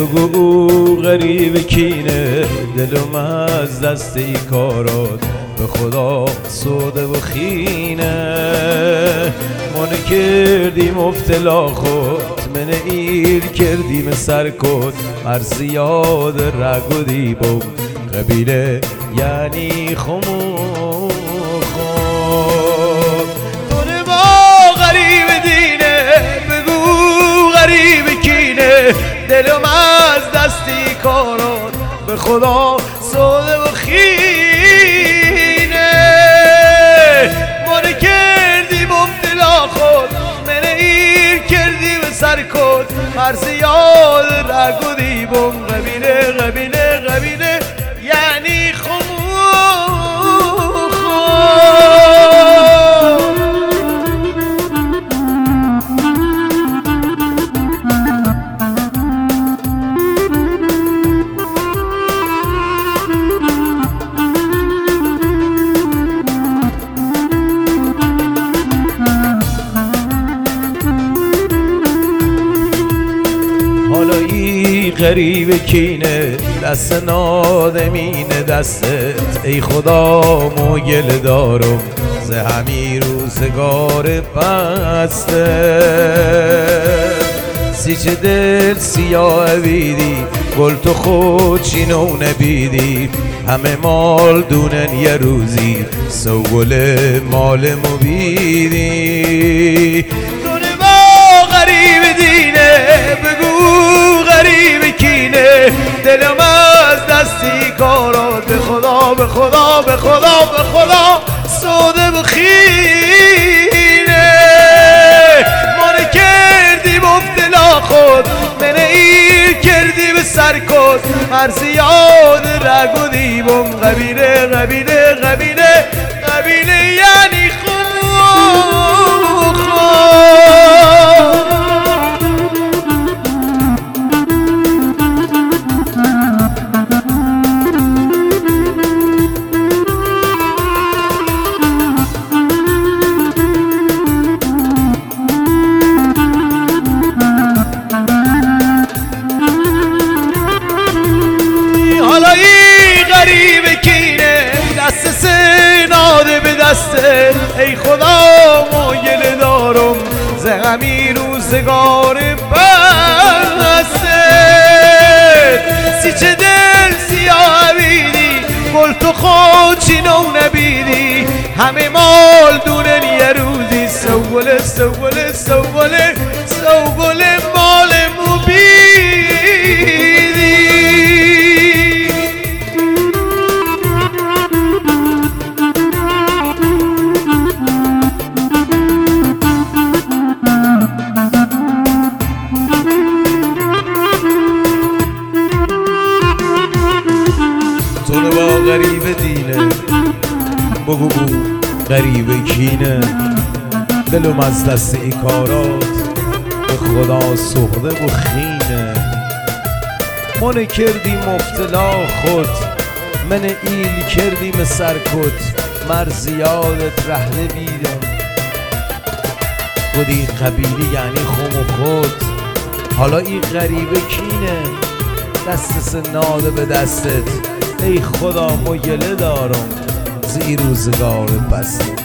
بگو غریب کینه، دلم از دست ای کارات به خدا سوده و خینه. من کردیم افتلا خود، من ایر کردیم سر کد، مرز یاد رگ و دیبم قبیله یعنی خمو خود. کنه با غریب دینه، بگو غریب کینه، دلم از دستی کارات به خدا سوده و خینه. من کردی مبتلا خود، من ایر کردی به سر کد، مرز یاد رگ و دیبم قبیله قبیله قبیله یعنی خمو حالا ای غریب کینه، دست نادمینه دستت، ای خدا موگل دارم ز همی روزگار پسته. سیچ دل سیاه بیدی، گل تو خود چینو نبیدی، همه مال دونن یه روزی سو گل مال مبیدی. دونه با غریب دینه، بگو غریب کینه، دلم از دستی کارات به خدا به خدا به خدا به خدا سوده بخینه. من کردی مبتلا خود، من ایر کردی به سر کد، مرز یاد رگ و دیبم قبیله قبیله قبیله قبیله یعنی خود. حالا این غریب کینه، دست سناده به دسته، ای خدا موگل دارم ز همی روزگار بسته. سیچ دل سیاه بیدی، گل تو خود چینو نبیدی، همه مال دونن یه روزی سو گل سو گل سو گل سو گل مال مبیدی. تو با غریب دینه، بگو غریب کینه، دلم از دست ای کارات به خدا سوده و خینه. من کردی مفتلا خود، من ایل کردیم سر کد، مرز یادت رهنه بیدم خودی قبیلی یعنی خم و خود. حالا این غریب کینه، دست سناده به دستت، ای خدا موگله دارم زی روزگار بسته.